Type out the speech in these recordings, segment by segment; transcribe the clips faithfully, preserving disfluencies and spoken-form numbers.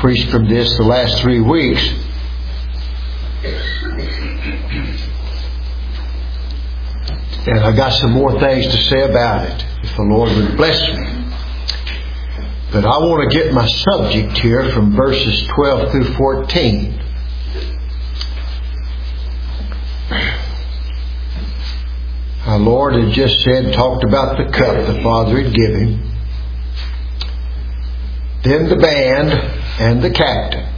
preached from this the last three weeks. And I got some more things to say about it, if the Lord would bless me. But I want to get my subject here from verses twelve through fourteen. Our Lord had just said, talked about the cup the Father had given. Then the band and the captain.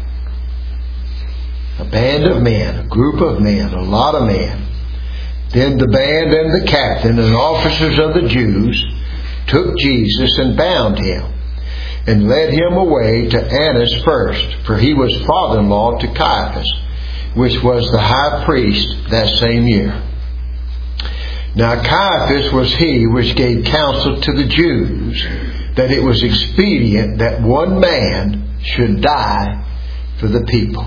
A band of men, a group of men, a lot of men. Then the band and the captain and officers of the Jews took Jesus and bound him and led him away to Annas first, for he was father-in-law to Caiaphas, which was the high priest that same year. Now Caiaphas was he which gave counsel to the Jews that it was expedient that one man should die for the people.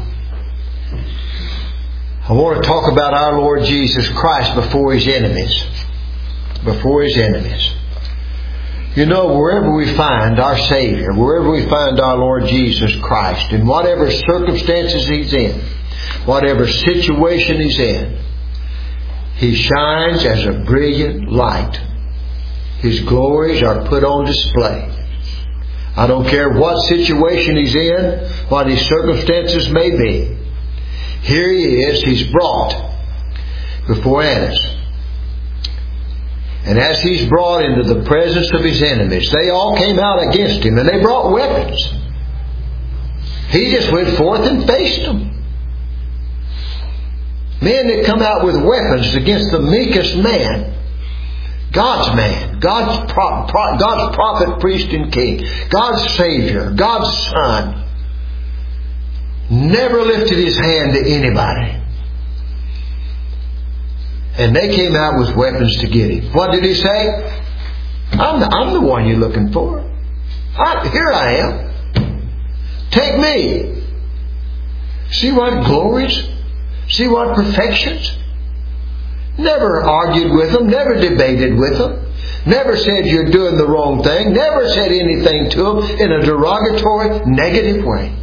I want to talk about our Lord Jesus Christ before His enemies. Before His enemies. You know, wherever we find our Savior, wherever we find our Lord Jesus Christ, in whatever circumstances He's in, whatever situation He's in, He shines as a brilliant light. His glories are put on display. I don't care what situation He's in, what His circumstances may be. Here He is, He's brought before Annas. And as He's brought into the presence of His enemies, they all came out against Him and they brought weapons. He just went forth and faced them. Men that come out with weapons against the meekest man. God's man. God's, pro- pro- God's prophet, priest, and king. God's Savior. God's Son. Never lifted His hand to anybody. And they came out with weapons to get Him. What did He say? I'm the, I'm the one you're looking for. I, here I am. Take me. See what glories? See what perfections? Never argued with them. Never debated with them. Never said you're doing the wrong thing. Never said anything to them in a derogatory, negative way.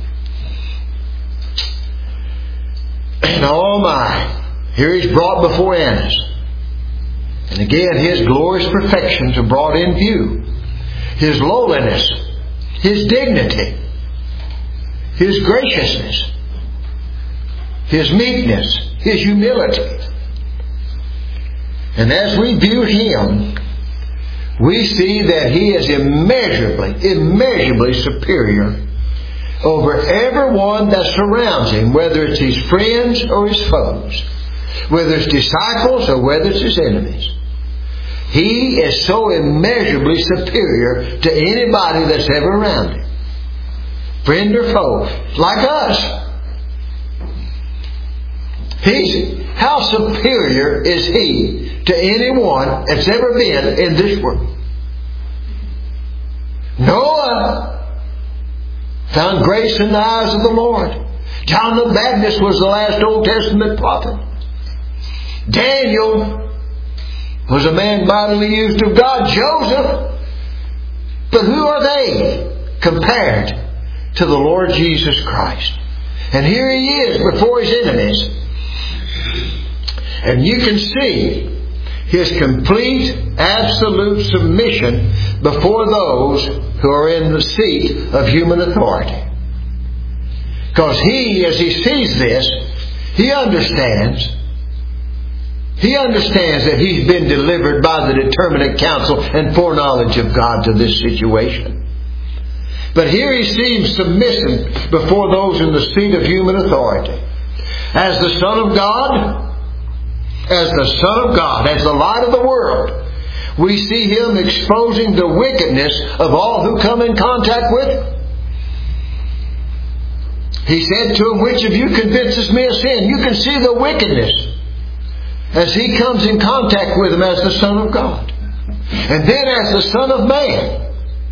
And oh my, here He's brought before Annas. And again, His glorious perfections are brought in view. His lowliness, His dignity, His graciousness, His meekness, His humility. And as we view Him, we see that He is immeasurably, immeasurably superior over everyone that surrounds Him, whether it's His friends or His foes, whether it's disciples or whether it's His enemies. He is so immeasurably superior to anybody that's ever around Him, friend or foe, like us. He's, how superior is He to anyone that's ever been in this world? Noah found grace in the eyes of the Lord. John the Baptist was the last Old Testament prophet. Daniel was a man mightily used of God. Joseph. But who are they compared to the Lord Jesus Christ? And here He is before His enemies. And you can see His complete, absolute submission before those who are in the seat of human authority. Because He, as He sees this, He understands. He understands that He's been delivered by the determinate counsel and foreknowledge of God to this situation. But here He seems submissive before those in the seat of human authority. As the Son of God, as the Son of God, as the light of the world, we see Him exposing the wickedness of all who come in contact with Him. He said to him, which of you convinces me of sin? You can see the wickedness as He comes in contact with him as the Son of God. And then as the Son of Man,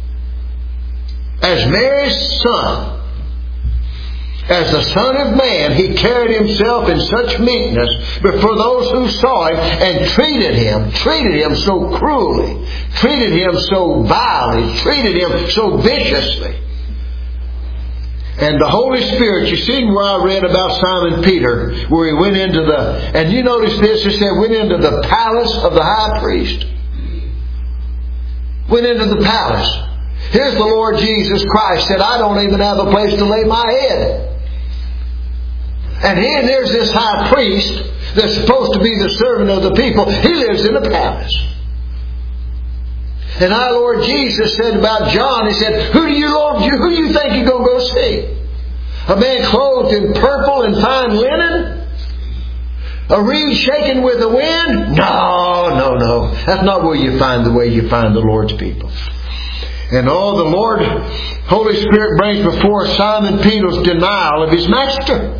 as Mary's Son, as the Son of Man, He carried Himself in such meekness before those who saw Him and treated Him, treated Him so cruelly, treated Him so vilely, treated Him so viciously. And the Holy Spirit, you seen where I read about Simon Peter, where he went into the, and you notice this, it said went into the palace of the high priest. Went into the palace. Here's the Lord Jesus Christ said, I don't even have a place to lay my head. And here there's this high priest that's supposed to be the servant of the people. He lives in a palace. And our Lord Jesus said about John, He said, Who do you Lord, who do you think you're going to go see? A man clothed in purple and fine linen? A reed shaken with the wind? No, no, no. That's not where you find the way you find the Lord's people. And oh, the Lord, Holy Spirit brings before Simon Peter's denial of his master.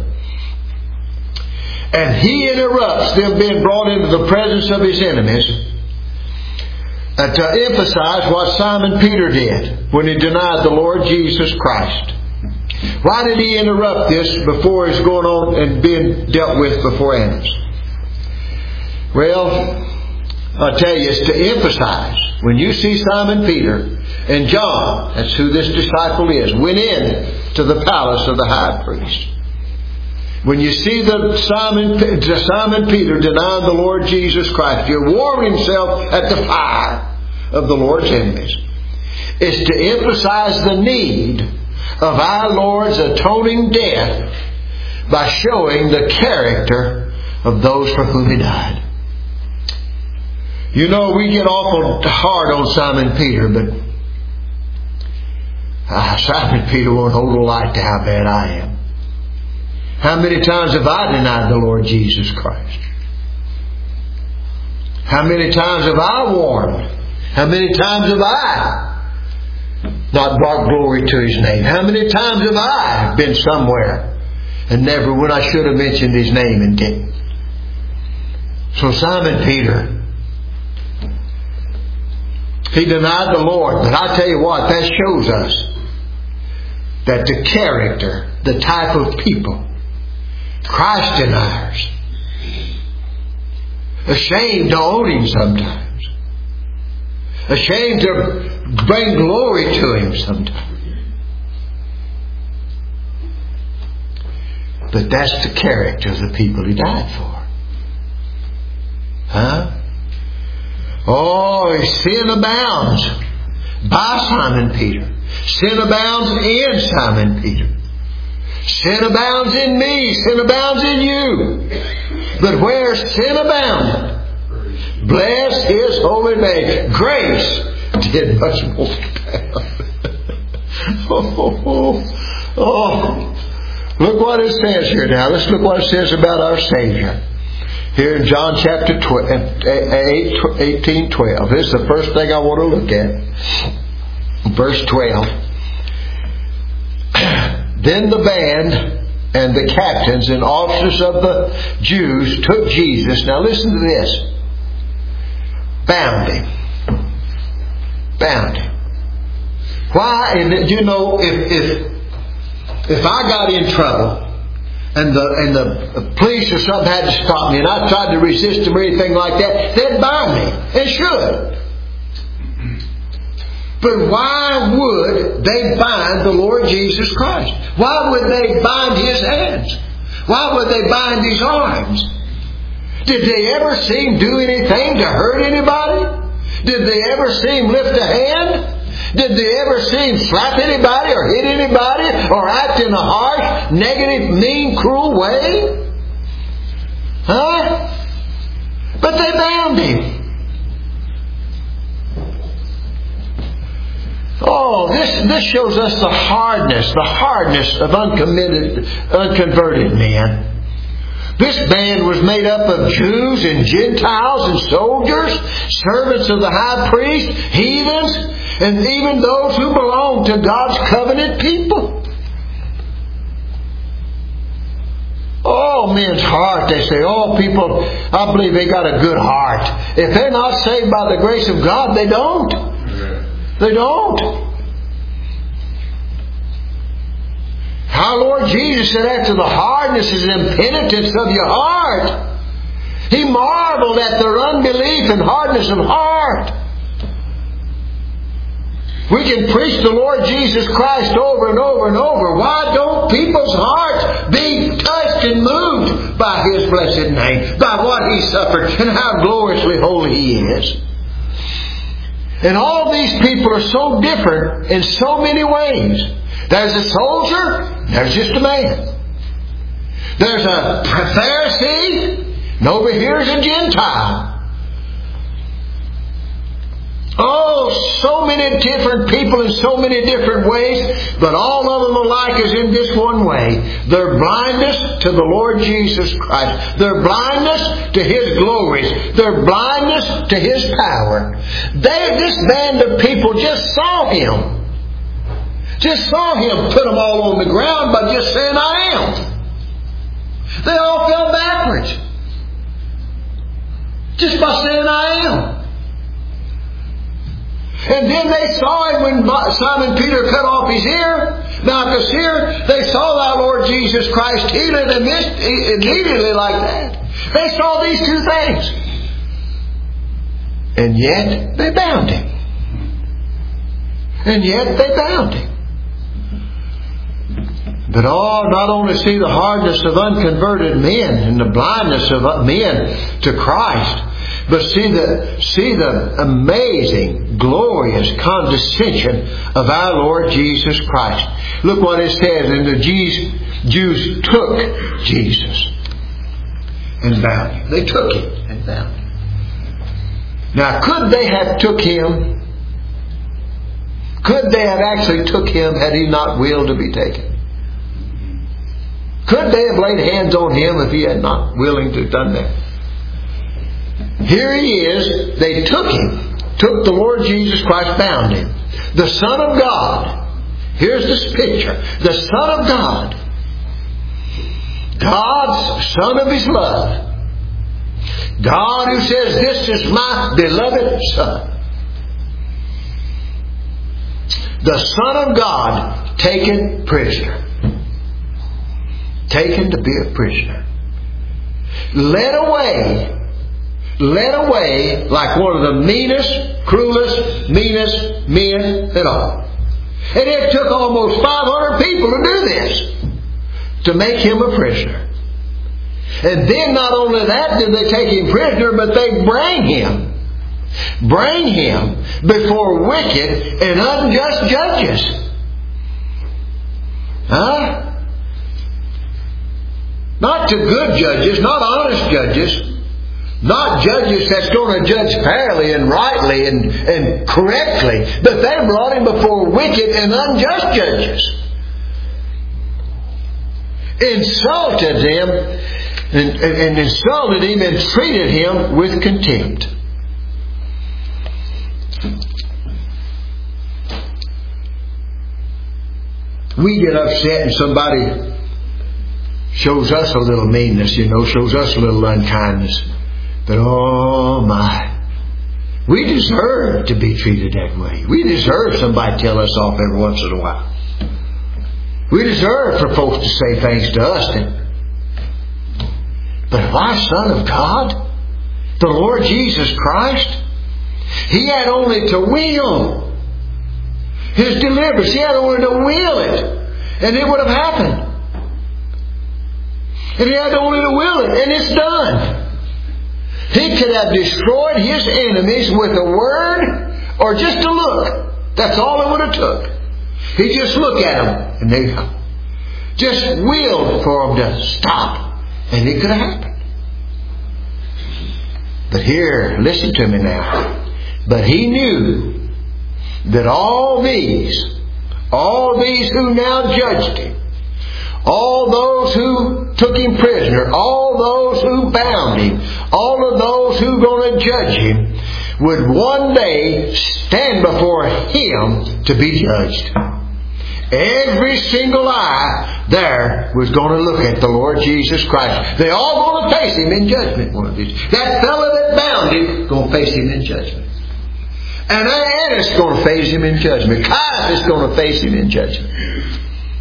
And he interrupts them being brought into the presence of his enemies uh, to emphasize what Simon Peter did when he denied the Lord Jesus Christ. Why did he interrupt this before it's going on and being dealt with before Annas? Well, I'll tell you, it's to emphasize. When you see Simon Peter and John, that's who this disciple is, went in to the palace of the high priest. When you see the Simon, Simon Peter denying the Lord Jesus Christ, you're warming himself at the fire of the Lord's enemies. It's to emphasize the need of our Lord's atoning death by showing the character of those for whom He died. You know, we get awful hard on Simon Peter, but ah, Simon Peter won't hold a light to how bad I am. How many times have I denied the Lord Jesus Christ? How many times have I warned? How many times have I not brought glory to His name? How many times have I been somewhere and never, when I should have mentioned His name and didn't? So Simon Peter, he denied the Lord. But I tell you what, that shows us that the character, the type of people, Christ deniers, ashamed to own Him sometimes, ashamed to bring glory to Him sometimes. But that's the character of the people He died for. Huh? Oh, sin abounds by Simon Peter. Sin abounds in Simon Peter. Sin abounds in me. Sin abounds in you. But where sin abounded, bless His holy name. Grace did much more abound. oh, oh, oh. Look what it says here now. Let's look what it says about our Savior. Here in John chapter eight, eighteen, twelve. This is the first thing I want to look at. Verse twelve. Then the band and the captains and officers of the Jews took Jesus. Now listen to this. Bound Him. Bound Him. Why? And you know, if if if I got in trouble, and the and the police or something had to stop me, and I tried to resist them or anything like that, they'd bind me, and should. But why would they bind the Lord Jesus Christ? Why would they bind His hands? Why would they bind His arms? Did they ever see Him do anything to hurt anybody? Did they ever see Him lift a hand? Did they ever see Him slap anybody or hit anybody or act in a harsh, negative, mean, cruel way? Huh? But they bound Him. Oh, this this shows us the hardness, the hardness of uncommitted, unconverted men. This band was made up of Jews and Gentiles and soldiers, servants of the high priest, heathens, and even those who belong to God's covenant people. Oh, men's heart, they say, oh, people, I believe they got a good heart. If they're not saved by the grace of God, they don't. They don't. Our Lord Jesus said, after the hardness and impenitence of your heart, He marveled at their unbelief and hardness of heart. We can preach the Lord Jesus Christ over and over and over. Why don't people's hearts be touched and moved by His blessed name, by what He suffered and how gloriously holy He is? And all these people are so different in so many ways. There's a soldier, there's just a man. There's a Pharisee, and over here's a Gentile. Oh, so many different people in so many different ways, but all of them alike is in this one way. Their blindness to the Lord Jesus Christ. Their blindness to His glories. Their blindness to His power. They, this band of people just saw Him. Just saw Him put them all on the ground by just saying, I am. They all fell backwards. Just by saying, I am. And then they saw Him when Simon Peter cut off his ear. Malchus here, they saw our Lord Jesus Christ heal it immediately like that. They saw these two things. And yet they bound Him. And yet they bound Him. But oh, not only see the hardness of unconverted men and the blindness of men to Christ, but see the, see the amazing, glorious condescension of our Lord Jesus Christ. Look what it says. And the Jews, Jews took Jesus and bound Him. They took Him and bound Him. Now, could they have took Him? Could they have actually took Him had He not willed to be taken? Could they have laid hands on Him if He had not willing to have done that? Here He is. They took Him. Took the Lord Jesus Christ, bound Him. The Son of God. Here's this picture. The Son of God. God's Son of His love. God who says, this is my beloved Son. The Son of God taken prisoner. Taken to be a prisoner. Led away. Led away like one of the meanest, cruelest, meanest men at all. And it took almost five hundred people to do this. To make Him a prisoner. And then not only that did they take Him prisoner, but they bring Him. Bring Him before wicked and unjust judges. Huh? Not to good judges, not honest judges. Not judges that's going to judge fairly and rightly and, and correctly. But they brought Him before wicked and unjust judges. Insulted Him and, and, and insulted Him and treated Him with contempt. We get upset and somebody shows us a little meanness, you know, shows us a little unkindness. But oh my, we deserve to be treated that way. We deserve somebody to tell us off every once in a while. We deserve for folks to say things to us. That, but if our Son of God, the Lord Jesus Christ, He had only to will His deliverance. He had only to will it. And it would have happened. And He had only to will it. And it's done. He could have destroyed His enemies with a word or just a look. That's all it would have took. He just looked at them and they just willed for them to stop. And it could have happened. But here, listen to me now. But He knew that all these, all these who now judged Him, all those who took Him prisoner, all those who bound Him, all of those who were going to judge Him, would one day stand before Him to be judged. Every single eye there was going to look at the Lord Jesus Christ. They're all going to face Him in judgment one of these. That fellow that bound Him is going to face Him in judgment. And Annas is going to face Him in judgment. Caiaphas is going to face Him in judgment.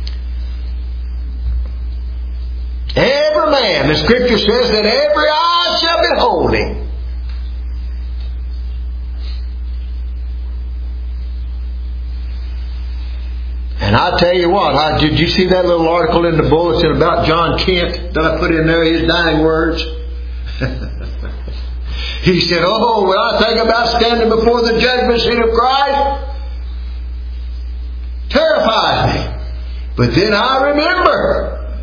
Every man, the Scripture says that every eye shall behold Him. And I tell you what, I, did you see that little article in the bulletin about John Kent that I put in there, his dying words? He said, oh, when I think about standing before the judgment seat of Christ, terrifies me. But then I remember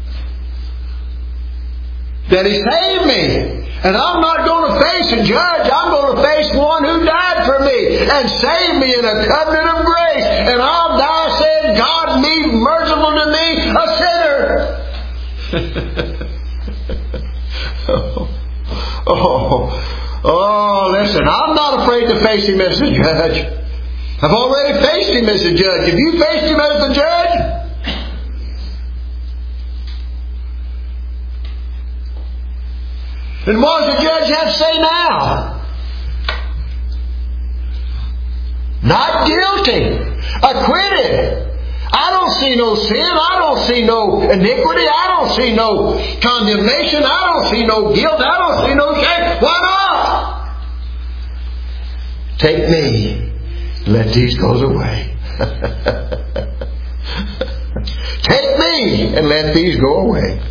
that He saved me. And I'm not going to face a judge. I'm going to face one who died for me and saved me in a covenant of grace. And I'll die saying, God, be merciful to me, a sinner. oh, oh, oh, listen, I'm not afraid to face Him as a judge. I've already faced Him as a judge. Have you faced Him as a judge? And what does the judge have to say now? Not guilty. Acquitted. I don't see no sin. I don't see no iniquity. I don't see no condemnation. I don't see no guilt. I don't see no shame. Why not? Take me. Let these go away. Take me and let these go away.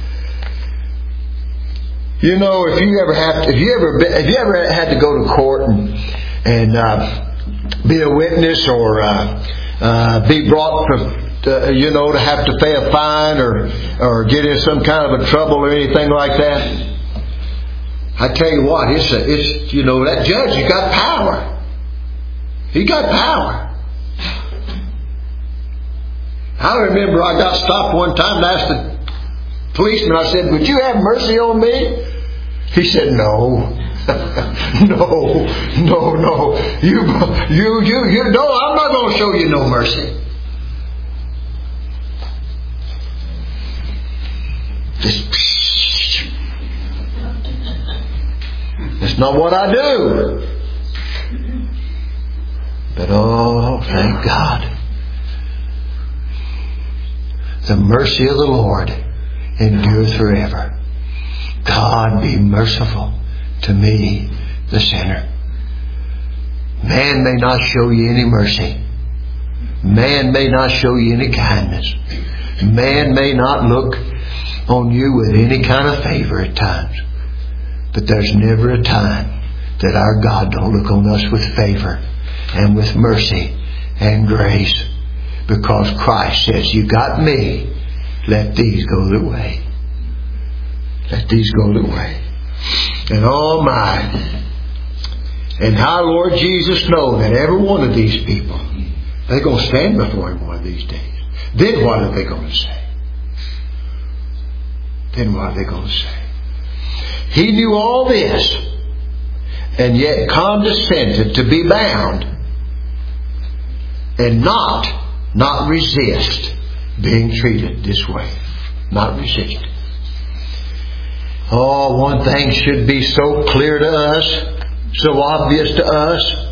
You know, if you ever have, to, if you ever, been, if you ever had to go to court and and uh, be a witness or uh, uh, be brought to, uh, you know, to have to pay a fine or or get in some kind of a trouble or anything like that, I tell you what, it's a, it's you know that judge, he got power. He got power. I remember I got stopped one time and asked the policeman, I said, would you have mercy on me? He said, no. no, no, no. You, you, you, you, no, I'm not going to show you no mercy. Just, that's not what I do. But oh, thank God. The mercy of the Lord endures forever. God, be merciful to me, the sinner. Man may not show you any mercy. Man may not show you any kindness. Man may not look on you with any kind of favor at times. But there's never a time that our God don't look on us with favor and with mercy and grace. Because Christ says, you got me, let these go the way. Let these go the way. And oh my. And how Lord Jesus knows that every one of these people, they're going to stand before Him one of these days. Then what are they going to say? Then what are they going to say? He knew all this and yet condescended to be bound and not not resist being treated this way. Not resist. Oh, one thing should be so clear to us, so obvious to us,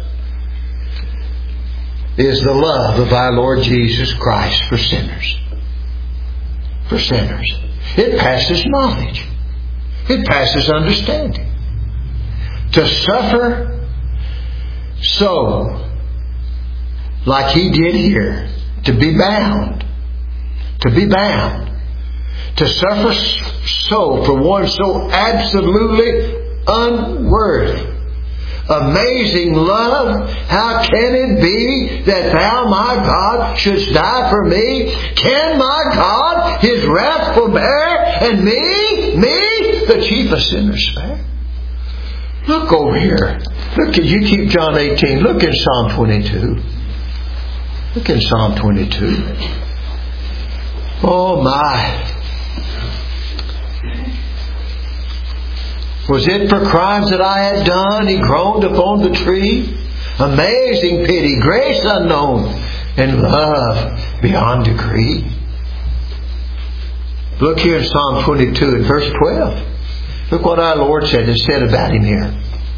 is the love of our Lord Jesus Christ for sinners. For sinners. It passes knowledge. It passes understanding. To suffer so, like He did here, to be bound. To be bound. To suffer so for one so absolutely unworthy. Amazing love. How can it be that Thou, my God, shouldst die for me? Can my God His wrath forbear, and me, me, the chief of sinners, spare? Look over here. Look at you. Keep John eighteen. Look in Psalm twenty-two. Look in Psalm twenty-two. Oh my. Was it for crimes that I had done He groaned upon the tree? Amazing pity, grace unknown, and love beyond degree. Look here in Psalm twenty-two and verse twelve. Look what our Lord said and said about Him here.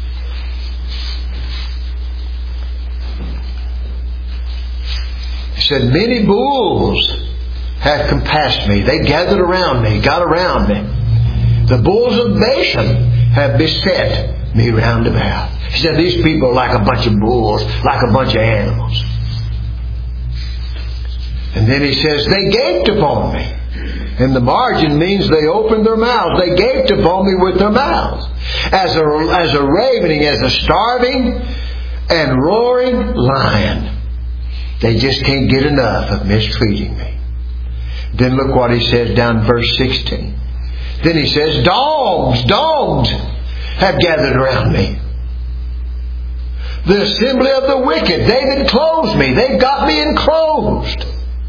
He said, many bulls have compassed me. They gathered around me, got around me. The bulls of Bashan have beset me round about. He said, these people are like a bunch of bulls, like a bunch of animals. And then he says, they gaped upon me. And the margin means they opened their mouths. They gaped upon me with their mouths. As a, as a ravening, as a starving and roaring lion. They just can't get enough of mistreating me. Then look what he says down in verse sixteen. Then he says, dogs, dogs have gathered around me. The assembly of the wicked, they've enclosed me. They've got me enclosed.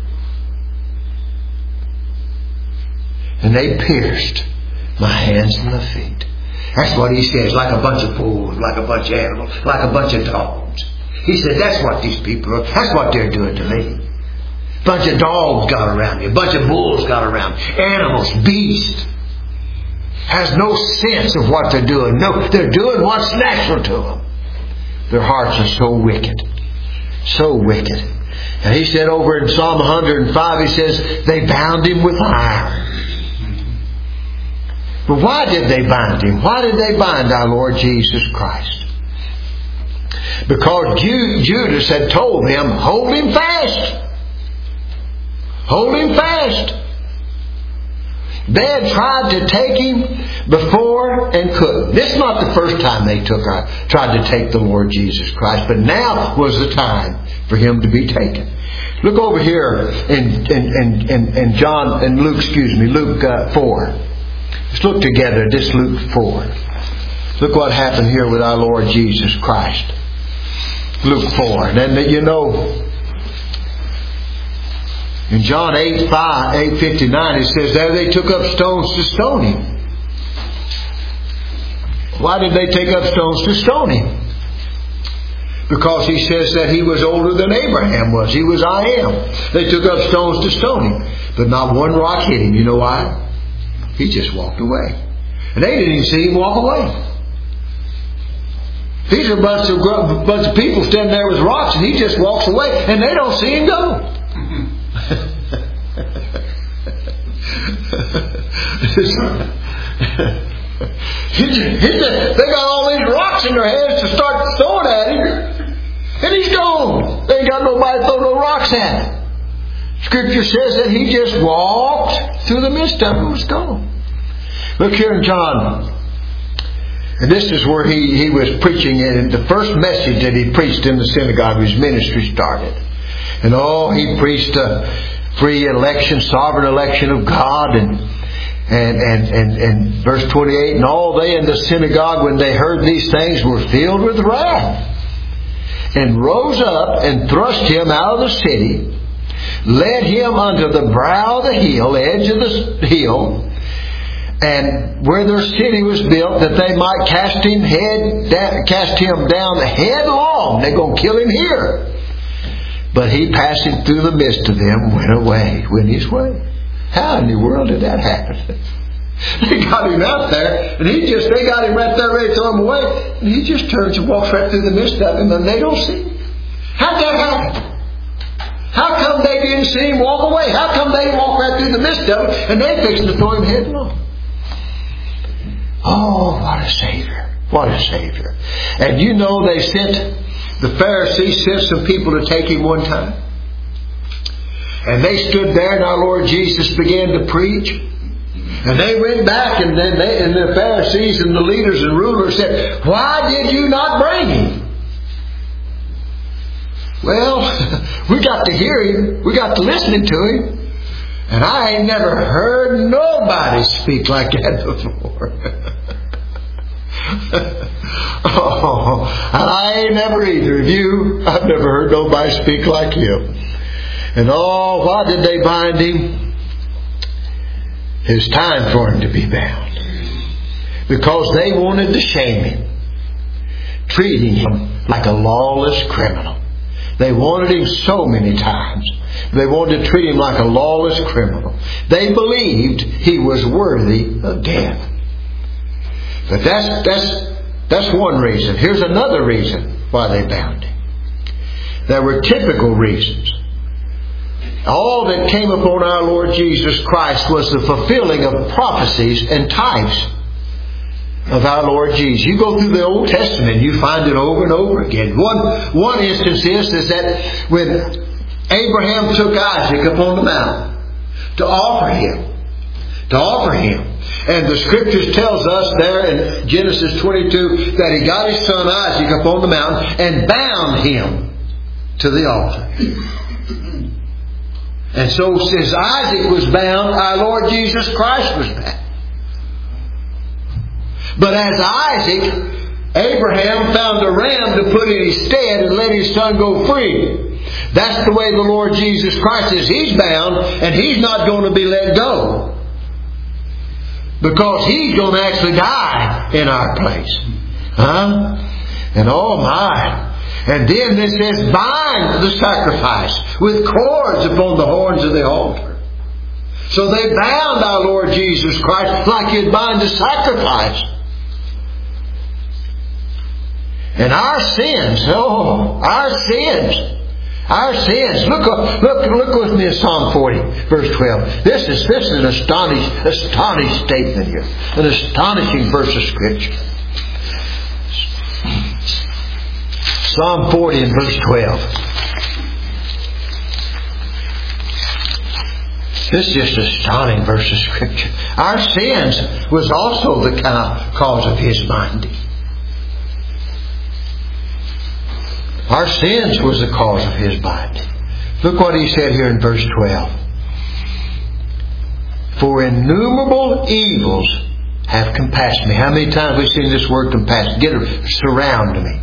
And they pierced my hands and my feet. That's what he says, like a bunch of fools, like a bunch of animals, like a bunch of dogs. He said, that's what these people are. That's what they're doing to me. A bunch of dogs got around me. A bunch of bulls got around me. Animals, beasts. Has no sense of what they're doing. No, they're doing what's natural to them. Their hearts are so wicked. So wicked. And he said over in Psalm one hundred five, he says, they bound him with iron. But why did they bind him? Why did they bind our Lord Jesus Christ? Because Judas had told him, hold him fast. Hold him fast. They had tried to take him before and couldn't. This is not the first time they took our, tried to take the Lord Jesus Christ, but now was the time for him to be taken. Look over here in in in, in John and Luke, excuse me, Luke uh, four. Let's look together at this Luke four. Look what happened here with our Lord Jesus Christ. Luke four. And then you know, in John eight five, eight fifty-nine, it says, there they took up stones to stone him. Why did they take up stones to stone him? Because he says that he was older than Abraham was. He was I am. They took up stones to stone him. But not one rock hit him. You know why? He just walked away. And they didn't even see him walk away. These are a bunch of, bunch of people standing there with rocks, and he just walks away, and they don't see him go. he just, he just, they got all these rocks in their hands to start throwing at him, and he's gone. They ain't got nobody to throw no rocks at him. Scripture says that he just walked through the midst of them and was gone. Look here in John. And this is where he, he was preaching, and the first message that he preached in the synagogue, his ministry started. And oh, he preached a free election, sovereign election of God, and and and and, and verse twenty-eight, and all they in the synagogue, when they heard these things, were filled with wrath, and rose up and thrust him out of the city, led him unto the brow of the hill, edge of the hill, and where their city was built, that they might cast him head down, cast him down headlong. They're going to kill him here. But he, passing through the midst of them, went away, went his way. How in the world did that happen? They got him out there, and he just, they got him right there ready to throw him away, and he just turns and walks right through the midst of them, and they don't see him. How'd that happen? How come they didn't see him walk away? How come they walked right through the midst of him, and they fixed to throw him headlong? Oh, what a Savior. What a Savior. And you know they sent, the Pharisees sent some people to take him one time. And they stood there, and our Lord Jesus began to preach. And they went back, and then they, and the Pharisees and the leaders and rulers said, why did you not bring him? Well, we got to hear him. We got to listen to him. And I ain't never heard nobody speak like that before. oh, and I ain't never either of you. I've never heard nobody speak like him. And oh, why did they bind him? It was time for him to be bound. Because they wanted to shame him, treating him like a lawless criminal. They wanted him so many times. They wanted to treat him like a lawless criminal. They believed he was worthy of death. But that's that's that's one reason. Here's another reason why they bound him. There were typical reasons. All that came upon our Lord Jesus Christ was the fulfilling of prophecies and types of our Lord Jesus. You go through the Old Testament, you find it over and over again. One one instance is, is that when Abraham took Isaac up on the mountain to offer him. To offer him. And the Scriptures tells us there in Genesis twenty-two that he got his son Isaac up on the mountain and bound him to the altar. And so since Isaac was bound, our Lord Jesus Christ was bound. But as Isaac, Abraham found a ram to put in his stead and let his son go free. That's the way the Lord Jesus Christ is. He's bound and He's not going to be let go. Because He's going to actually die in our place. Huh? And oh my. And then this says, bind the sacrifice with cords upon the horns of the altar. So they bound our Lord Jesus Christ like you'd bind a sacrifice. And our sins, oh, our sins. Our sins. Look, look, look with me at Psalm forty, verse twelve. This is this is an astonishing, astonishing statement here, an astonishing verse of Scripture. Psalm forty and verse twelve. This is just an astonishing verse of Scripture. Our sins was also the cause of His binding. Our sins was the cause of His binding. Look what He said here in verse twelve. For innumerable evils have compassed me. How many times have we seen this word compass? Get it, surround me.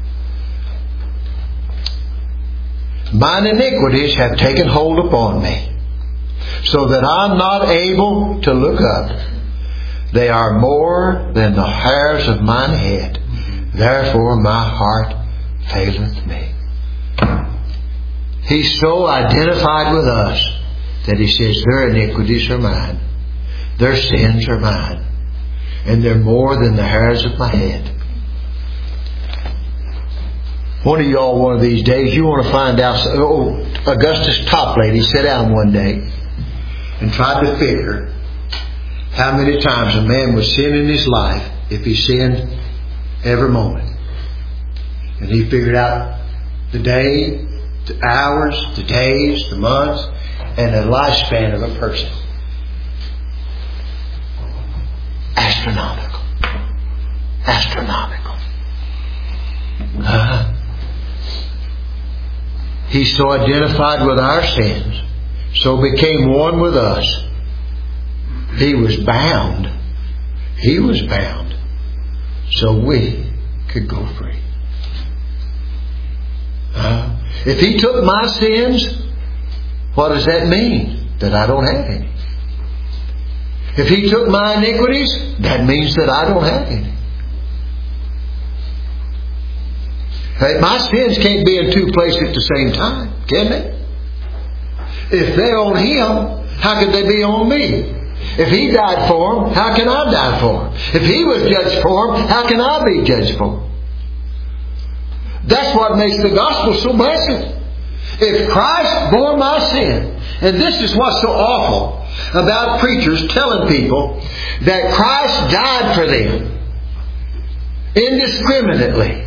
Mine iniquities have taken hold upon me, so that I'm not able to look up. They are more than the hairs of mine head. Therefore my heart faileth me. He's so identified with us that He says, their iniquities are mine. Their sins are mine. And they're more than the hairs of my head. One of y'all, one of these days, you want to find out. Oh, Augustus Toplady sat down one day and tried to figure how many times a man would sin in his life if he sinned every moment. And he figured out the day, the hours, the days, the months, and the lifespan of a person. Astronomical. Astronomical. Uh-huh. He's so identified with our sins, so became one with us. He was bound. He was bound so we could go free. Uh, if He took my sins, what does that mean? That I don't have any. If He took my iniquities, that means that I don't have any. Hey, my sins can't be in two places at the same time, can they? If they're on Him, how could they be on me? If He died for them, how can I die for them? If He was judged for them, how can I be judged for them? That's what makes the gospel so blessed. If Christ bore my sin, and this is what's so awful about preachers telling people that Christ died for them indiscriminately.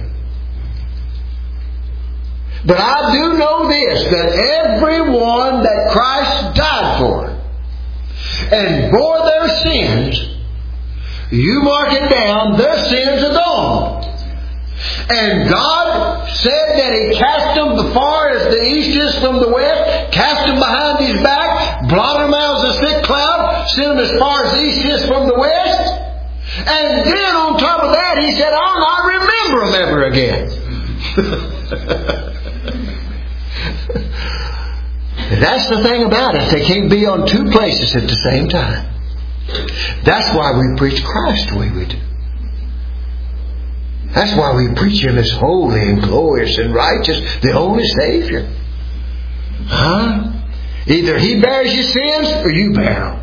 But I do know this, that everyone that Christ died for and bore their sins, you mark it down, their sins are gone. And God said that He cast them as far as the east is from the west, cast them behind His back, blotted them out as a thick cloud, sent them as far as the east is from the west. And then on top of that, He said, I'll not remember them ever again. That's the thing about it. They can't be on two places at the same time. That's why we preach Christ the way we do. That's why we preach Him as holy and glorious and righteous, the only Savior. Huh? Either He bears your sins or you bear them.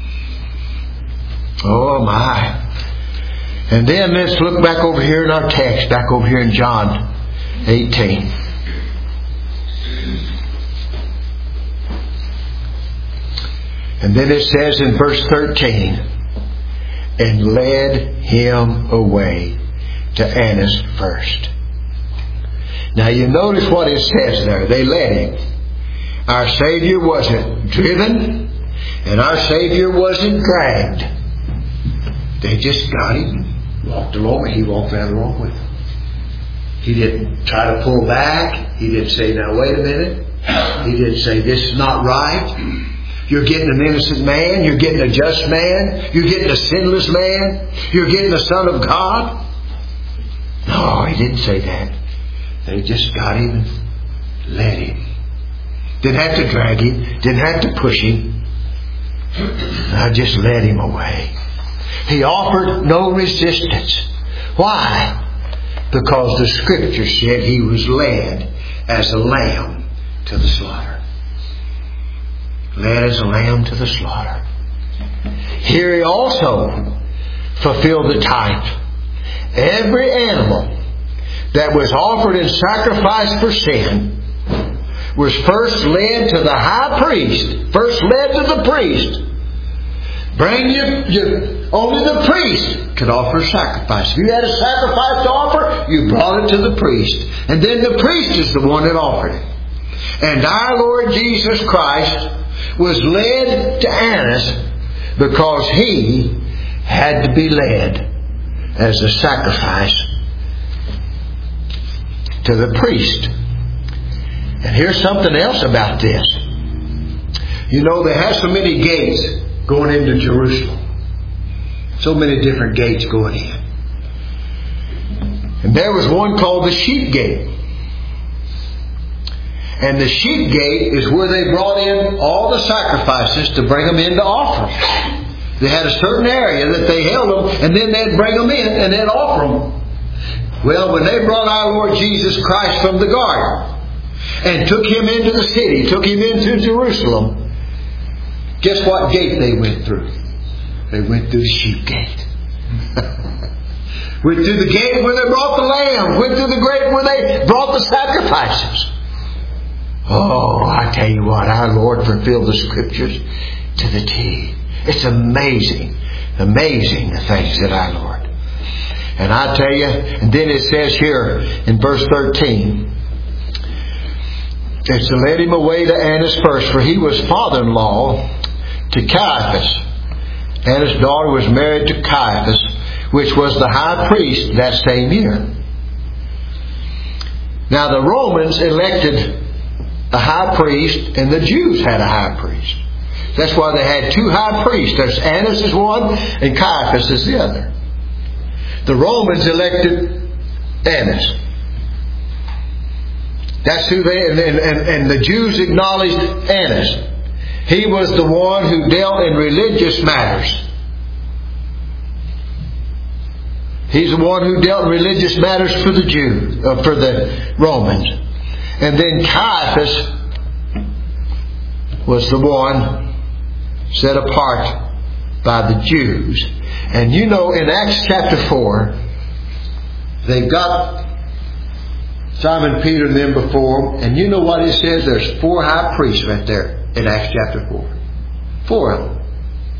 Oh my. And then let's look back over here in our text, back over here in John eighteen. And then it says in verse thirteen, and led him away to Annas first. Now you notice what it says there. They led him. Our Savior wasn't driven, and our Savior wasn't dragged. They just got Him, walked along, and He walked right along with them. He didn't try to pull back. He didn't say, now wait a minute. He didn't say, this is not right. You're getting an innocent man. You're getting a just man. You're getting a sinless man. You're getting the Son of God. No, He didn't say that. They just got Him and led Him. Didn't have to drag Him. Didn't have to push Him. I just led Him away. He offered no resistance. Why? Because the Scripture said He was led as a lamb to the slaughter. Led as a lamb to the slaughter. Here He also fulfilled the type. Every animal that was offered in sacrifice for sin was first led to the high priest. First led to the priest. Bring you, you only the priest could offer a sacrifice. If you had a sacrifice to offer, you brought it to the priest. And then the priest is the one that offered it. And our Lord Jesus Christ was led to Annas because He had to be led as a sacrifice to the priest. And here's something else about this. You know, they have so many gates going into Jerusalem. So many different gates going in. And there was one called the Sheep Gate. And the Sheep Gate is where they brought in all the sacrifices to bring them in to offer. They had a certain area that they held them, and then they'd bring them in and they'd offer them. Well, when they brought our Lord Jesus Christ from the garden and took Him into the city, took Him into Jerusalem, guess what gate they went through? They went through the Sheep Gate. Went through the gate where they brought the lamb. Went through the gate where they brought the sacrifices. Oh, I tell you what, our Lord fulfilled the Scriptures to the T. It's amazing, amazing the things that our Lord. And I tell you, and then it says here in verse thirteen, it's to let Him away to Annas first, for he was father-in-law to Caiaphas. Annas' daughter was married to Caiaphas, which was the high priest that same year. Now the Romans elected a high priest, and the Jews had a high priest. That's why they had two high priests. There's Annas is one, and Caiaphas is the other. The Romans elected Annas. That's who they, and, and, and the Jews acknowledged Annas. He was the one who dealt in religious matters. He's the one who dealt in religious matters for the Jews, uh, for the Romans. And then Caiaphas was the one set apart by the Jews. And you know, in Acts chapter four, they got Simon Peter and them before them. And you know what it says? There's four high priests right there in Acts chapter four. Four of them.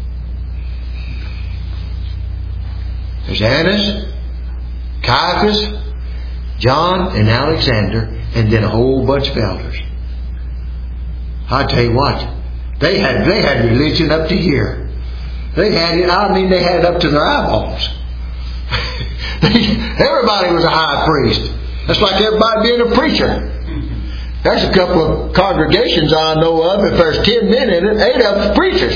There's Annas, Caiaphas, John, and Alexander, and then a whole bunch of elders. I tell you what, they had they had religion up to here. They had it. I mean, they had it up to their eyeballs. Everybody was a high priest. That's like everybody being a preacher. There's a couple of congregations I know of. If there's ten men in it, eight of them preachers.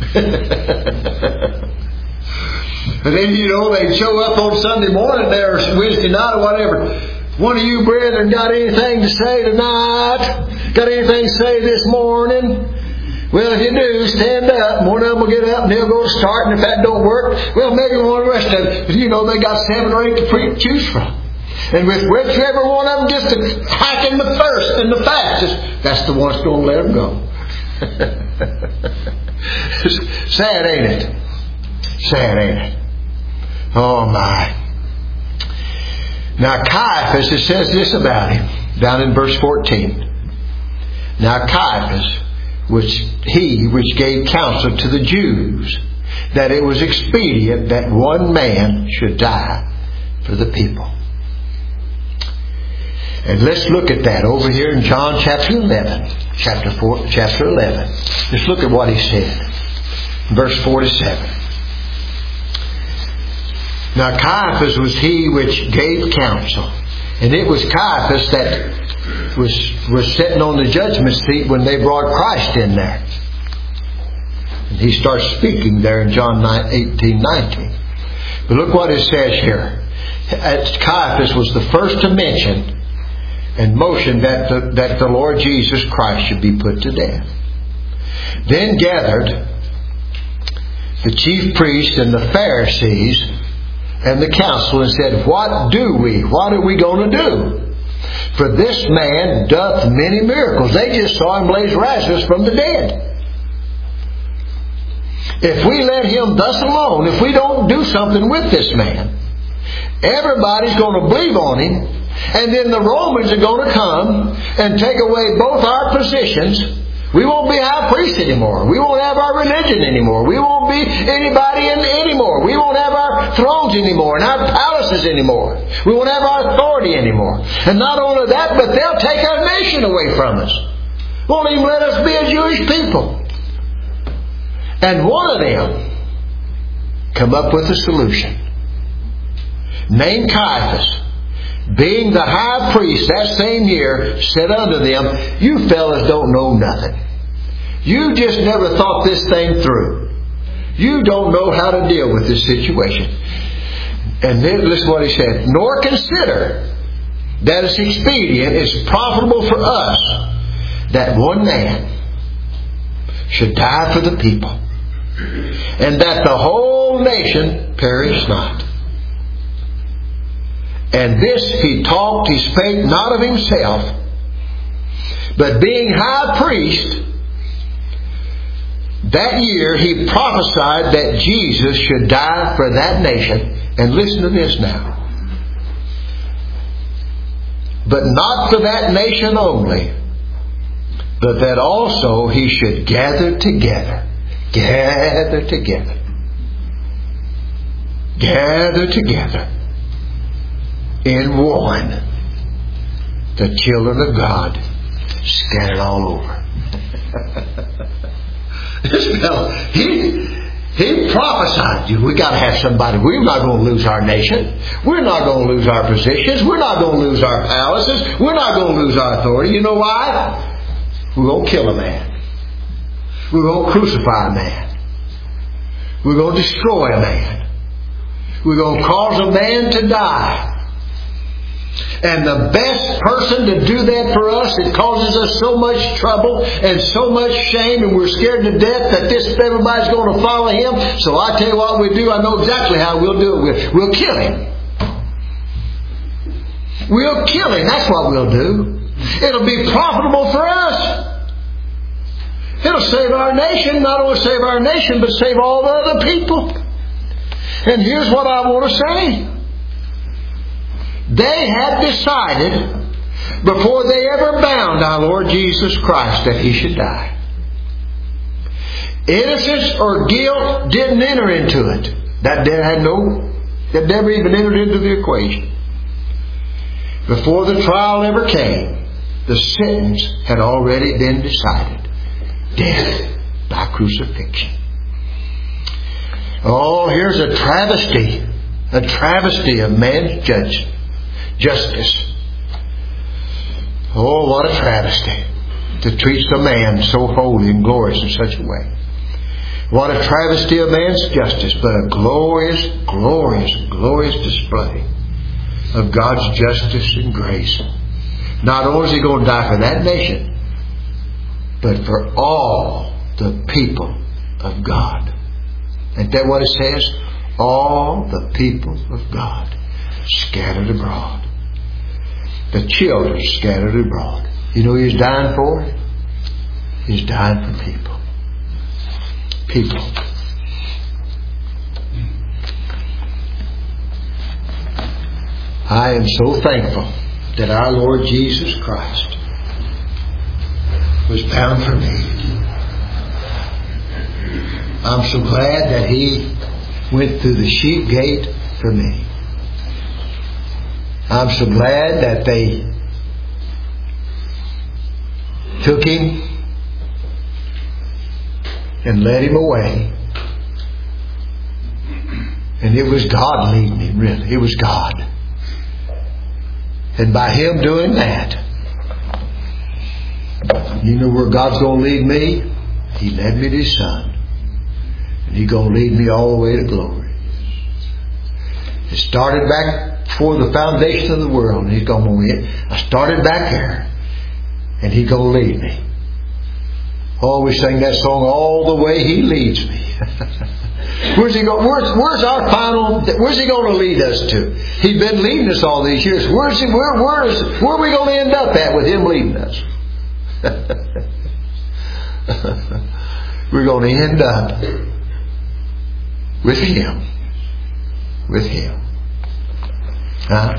And then, you know, they'd show up on Sunday morning there, or Wednesday night or whatever. One of you brethren got anything to say tonight? Got anything to say this morning? Well, if you do, stand up. One of them will get up and they'll go to start. And if that don't work, well, maybe one of the rest of them. But you know, they got seven or eight to pre- choose from. And with whichever one of them gets to hacking the first and the fastest, that's the one that's going to let them go. Sad, ain't it? Sad, ain't it? Oh, my. Now Caiaphas, it says this about him, down in verse fourteen. Now Caiaphas, which he which gave counsel to the Jews, that it was expedient that one man should die for the people. And let's look at that over here in John chapter eleven. Chapter four, chapter eleven. Let's look at what he said. Verse forty-seven. Now Caiaphas was he which gave counsel. And it was Caiaphas that was, was sitting on the judgment seat when they brought Christ in there. And he starts speaking there in John eighteen nineteen. But look what it says here. Caiaphas was the first to mention and motion that the, that the Lord Jesus Christ should be put to death. Then gathered the chief priests and the Pharisees and the council and said, what do we? What are we going to do? For this man doth many miracles. They just saw him raise Lazarus from the dead. If we let him thus alone, if we don't do something with this man, everybody's going to believe on him. And then the Romans are going to come and take away both our positions. We won't be high priests anymore. We won't have our religion anymore. We won't be anybody in anymore. We won't have our thrones anymore and our palaces anymore. We won't have our authority anymore. And not only that, but they'll take our nation away from us. Won't even let us be a Jewish people. And one of them come up with a solution. Named Caiaphas, being the high priest that same year, said unto them, you fellas don't know nothing. You just never thought this thing through. You don't know how to deal with this situation. And then listen to what he said. Nor consider that it's expedient, it's profitable for us that one man should die for the people, and that the whole nation perish not. And this he talked, he spake not of himself, but being high priest, that year he prophesied that Jesus should die for that nation. And listen to this now. But not for that nation only, but that also he should gather together. Gather together. Gather together. In one, the children of God scattered all over. This fellow, he, he prophesied you. We got to have somebody. We're not going to lose our nation. We're not going to lose our positions. We're not going to lose our palaces. We're not going to lose our authority. You know why? We're going to kill a man. We're going to crucify a man. We're going to destroy a man. We're going to cause a man to die. And the best person to do that for us, it causes us so much trouble and so much shame, and we're scared to death that this everybody's going to follow him. So I tell you what we do. I know exactly how we'll do it. We'll, we'll kill him. We'll kill him. That's what we'll do. It'll be profitable for us. It'll save our nation. Not only save our nation, but save all the other people. And here's what I want to say. They had decided before they ever bound our Lord Jesus Christ that he should die. Innocence or guilt didn't enter into it. That had no, that never even entered into the equation. Before the trial ever came, the sentence had already been decided. Death by crucifixion. Oh, here's a travesty. A travesty of man's judgment. Justice. Oh, what a travesty to treat some man so holy and glorious in such a way. What a travesty of man's justice, but a glorious, glorious, glorious display of God's justice and grace. Not only is he going to die for that nation, but for all the people of God. Isn't that what it says? All the people of God scattered abroad. The children scattered abroad. You know who he's dying for? He's dying for people. People. I am so thankful that our Lord Jesus Christ was bound for me. I'm so glad that he went through the sheep gate for me. I'm so glad that they took him and led him away. And it was God leading him, really. It was God. And by him doing that, you know where God's going to lead me? He led me to His Son. And He's going to lead me all the way to glory. It started back before the foundation of the world. And He's going to lead. I started back there. And He's going to lead me. Oh, we sing that song, All the Way He Leads Me. Where's He going? Where's, where's our final? Where's He going to lead us to? He's been leading us all these years. Where's He? Where? Where is? Where are we going to end up at with Him leading us? We're going to end up with Him. With Him. Huh?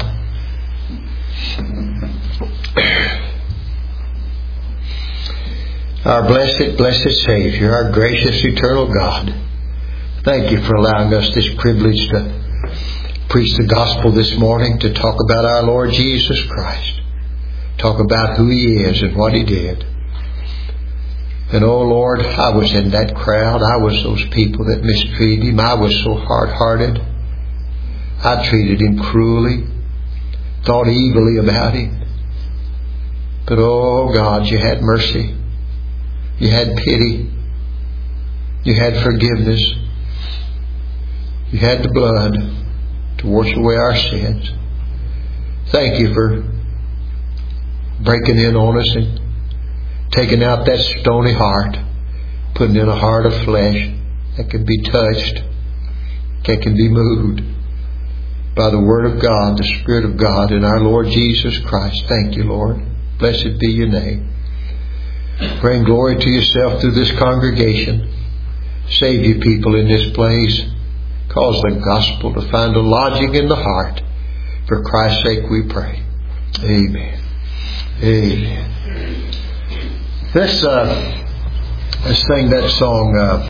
Our blessed, blessed Savior, our gracious, eternal God, thank You for allowing us this privilege to preach the gospel this morning, to talk about our Lord Jesus Christ, talk about who He is and what He did. And oh Lord, I was in that crowd. I was those people that mistreated Him. I was so hard-hearted. I treated Him cruelly, thought evilly about Him. But oh God, You had mercy. You had pity. You had forgiveness. You had the blood to wash away our sins. Thank You for breaking in on us and taking out that stony heart, putting in a heart of flesh that can be touched, that can be moved by the Word of God, the Spirit of God, in our Lord Jesus Christ. Thank You, Lord. Blessed be Your name. Bring glory to Yourself through this congregation. Save Your people in this place. Cause the gospel to find a lodging in the heart. For Christ's sake we pray. Amen. Amen. Let's, uh, let's sing that song. Uh,